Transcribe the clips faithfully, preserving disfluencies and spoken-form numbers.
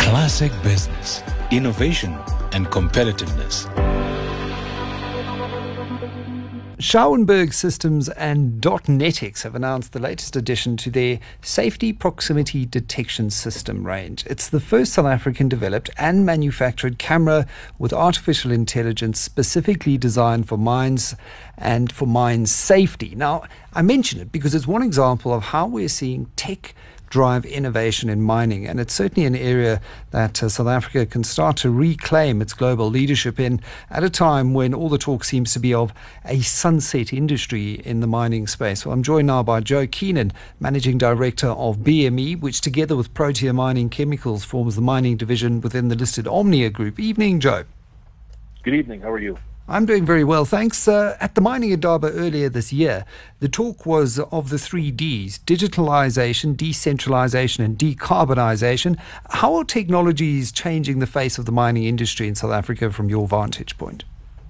Classic business, innovation, and competitiveness. Schauenberg Systems and Dotnetics have announced the latest addition to their Safety Proximity Detection System range. It's the first South African-developed and manufactured camera with artificial intelligence specifically designed for mines and for mine safety. Now, I mention it because it's one example of how we're seeing tech drive innovation in mining, and it's certainly an area that uh, South Africa can start to reclaim its global leadership in at a time when all the talk seems to be of a sunset industry in the mining space. Well, I'm joined now by Joe Keenan, Managing Director of B M E, which together with Protea Mining Chemicals forms the mining division within the listed Omnia Group. Evening, Joe. Good evening. How are you? I'm doing very well, thanks. Uh, at the Mining Indaba earlier this year, the talk was of the three Ds: digitalization, decentralization, and decarbonisation. How are technologies changing the face of the mining industry in South Africa from your vantage point?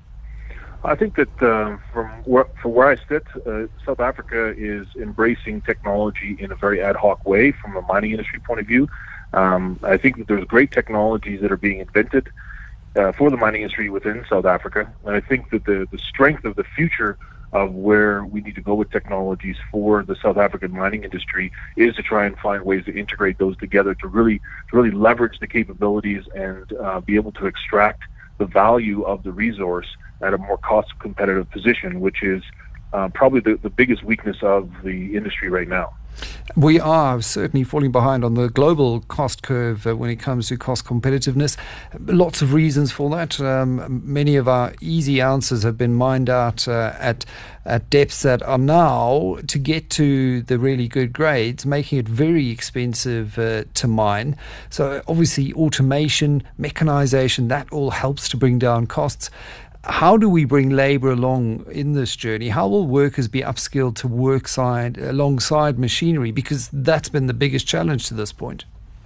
I think that uh, from where, from where I sit, uh, South Africa is embracing technology in a very ad hoc way from a mining industry point of view. Um, I think that there's great technologies that are being invented Uh, for the mining industry within South Africa. And I think that the, the strength of the future of where we need to go with technologies for the South African mining industry is to try and find ways to integrate those together to really to really leverage the capabilities and uh, be able to extract the value of the resource at a more cost competitive position, which is uh, probably the, the biggest weakness of the industry right now. We are certainly falling behind on the global cost curve uh, when it comes to cost competitiveness. Lots of reasons for that. Um, many of our easy answers have been mined out uh, at at depths that are now, to get to the really good grades, making it very expensive uh, to mine. So obviously automation, mechanization, that all helps to bring down costs. How do we bring labour along in this journey? How will workers be upskilled to work side alongside machinery? Because that's been the biggest challenge to this point.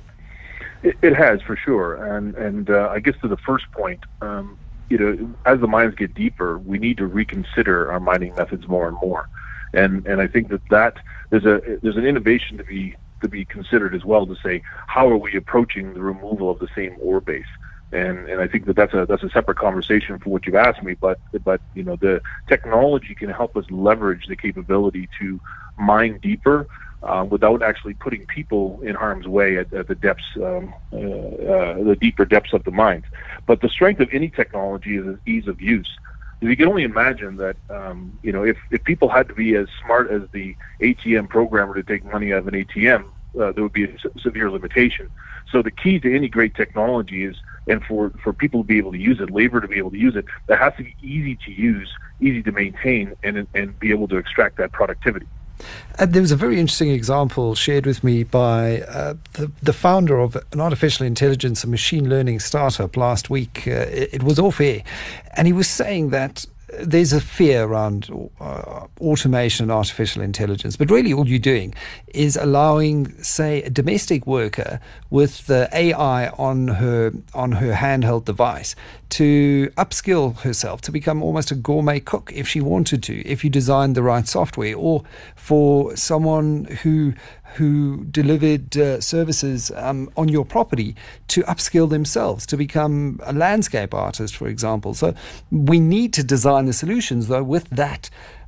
It, it has, for sure. And and uh, I guess to the first point, um, you know, as the mines get deeper, we need to reconsider our mining methods more and more. And and I think that, that there's a there's an innovation to be to be considered as well, to say, how are we approaching the removal of the same ore base? And and I think that that's a that's a separate conversation for what you've asked me. But but you know, the technology can help us leverage the capability to mine deeper uh, without actually putting people in harm's way at, at the depths, um, uh, uh, the deeper depths of the mines. But the strength of any technology is ease of use. You can only imagine that um, you know, if if people had to be as smart as the A T M programmer to take money out of an A T M, uh, there would be a severe limitation. So the key to any great technology is, and for, for people to be able to use it, labor to be able to use it, that has to be easy to use, easy to maintain, and and be able to extract that productivity. Uh, there was a very interesting example shared with me by uh, the, the founder of an artificial intelligence and machine learning startup last week. Uh, it, it was off air, and he was saying that there's a fear around uh, automation and artificial intelligence, but really all you're doing is allowing, say, a domestic worker with the A I on her on her handheld device to upskill herself to become almost a gourmet cook if she wanted to, if you designed the right software, or for someone who who delivered uh, services um, on your property to upskill themselves to become a landscape artist, for example. So we need to design the solutions, though, with that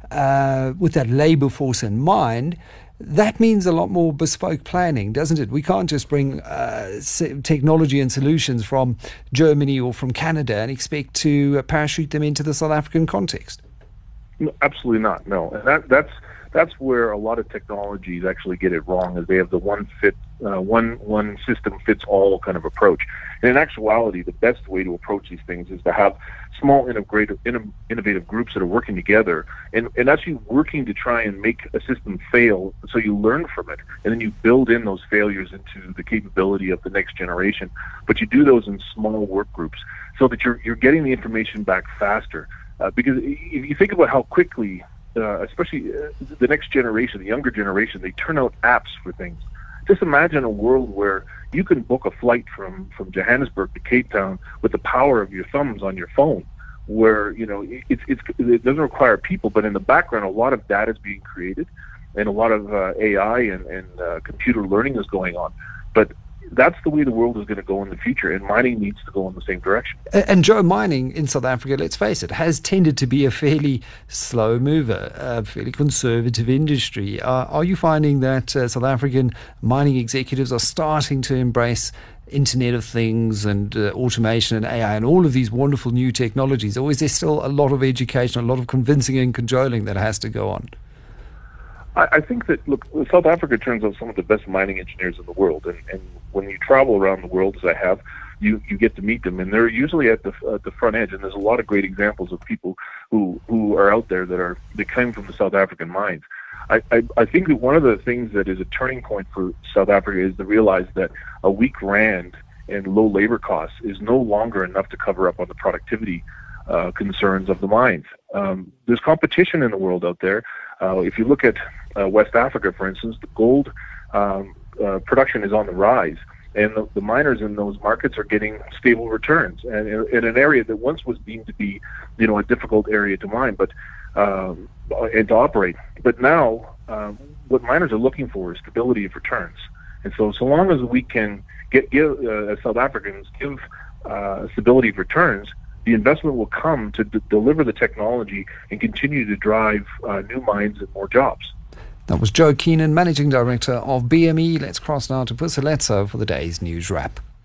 uh, with that labour force in mind. That means a lot more bespoke planning, doesn't it? We can't just bring uh, technology and solutions from Germany or from Canada and expect to uh, parachute them into the South African context. No, absolutely not. No, and that that's that's where a lot of technologies actually get it wrong, is they have the one fit, uh, one one system fits all kind of approach. And in actuality, the best way to approach these things is to have small innovative innovative groups that are working together and, and actually working to try and make a system fail, so you learn from it, and then you build in those failures into the capability of the next generation. But you do those in small work groups so that you're you're getting the information back faster. Uh, because if you think about how quickly, uh, especially uh, the next generation, the younger generation, they turn out apps for things. Just imagine a world where you can book a flight from, from Johannesburg to Cape Town with the power of your thumbs on your phone, where, you know, it's, it's, it doesn't require people, but in the background, a lot of data is being created and a lot of uh, A I and, and uh, computer learning is going on. But that's the way the world is going to go in the future, and mining needs to go in the same direction. And Joe, mining in South Africa, let's face it, has tended to be a fairly slow mover, a fairly conservative industry. Uh, are you finding that uh, South African mining executives are starting to embrace Internet of Things and uh, automation and A I and all of these wonderful new technologies, or is there still a lot of education, a lot of convincing and cajoling that has to go on? I think that, look, South Africa turns out some of the best mining engineers in the world, and, and when you travel around the world, as I have, you, you get to meet them, and they're usually at the at the front edge, and there's a lot of great examples of people who, who are out there that are that came from the South African mines. I, I, I think that one of the things that is a turning point for South Africa is to realize that a weak rand and low labor costs is no longer enough to cover up on the productivity uh, concerns of the mines. Um, there's competition in the world out there. Uh, if you look at uh, West Africa, for instance, the gold um, uh, production is on the rise, and the, the miners in those markets are getting stable returns, and in, in an area that once was deemed to be, you know, a difficult area to mine, but um, and to operate. But now, um, what miners are looking for is stability of returns, and so so long as we can get give uh, as South Africans give uh, stability of returns, the investment will come to d- deliver the technology and continue to drive uh, new mines and more jobs. That was Joe Keenan, Managing Director of B M E. Let's cross now to Puseletso for the day's news wrap.